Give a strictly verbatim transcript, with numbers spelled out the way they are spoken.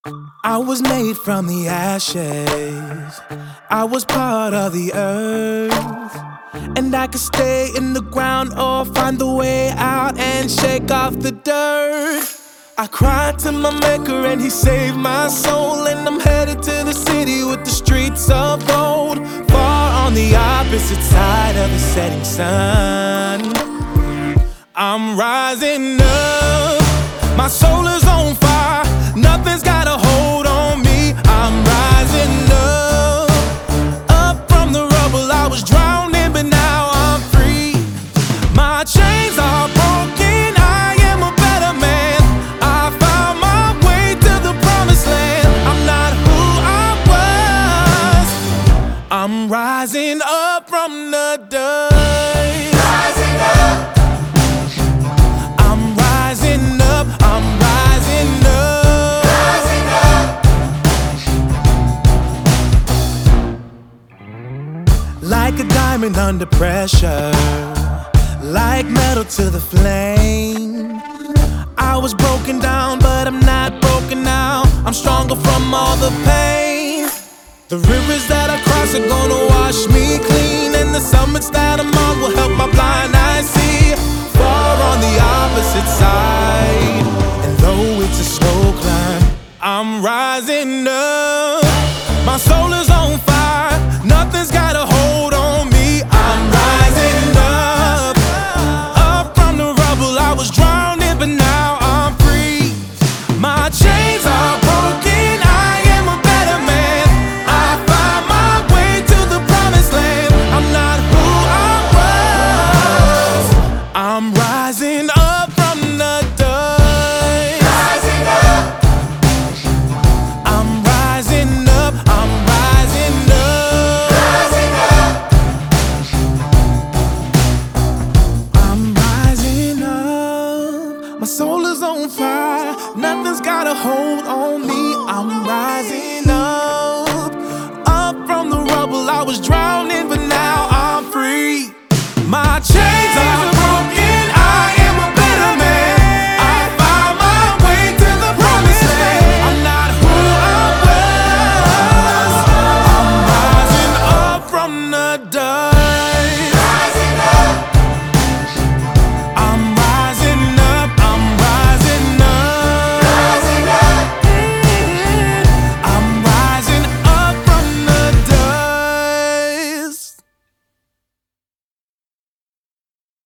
I was made from the ashes. I was part of the earth. And I could stay in the ground or find the way out and shake off the dirt. I cried to my maker and he saved my soul. And I'm headed to the city with the streets of gold. Far on the opposite side of the setting sun. I'm rising up. My soul is on fire. Nothing's got a hold on me. I'm rising up. Up from the rubble I was drowning, but now I'm free. My chains are broken. I am a better man. I found my way to the promised land. I'm not who I was. I'm rising up from the dust. Rising up. I'm rising up. I'm rising up. Rising up. Like a diamond under pressure, like metal to the flame. I was broken down, but I'm not broken now. I'm stronger from all the pain. The rivers that I cross are gonna wash me clean, and the summits that I'm on will help my blind eyes see. Far on the opposite side, and though it's a slow climb, I'm rising up. My soul is on fire. Nothing's got a hold on me. I'm rising up. Up from the rubble I was drowning, but now I'm free. My chains are broken. I am a better man. I found my way to the promised land. I'm not who I was. I'm rising up from the dust. Rising up. I'm rising up. I'm rising up. Rising up. I'm rising up. My soul is on fire. Nothing's got a hold on me. I'm rising up. Up from the rubble I was drowning.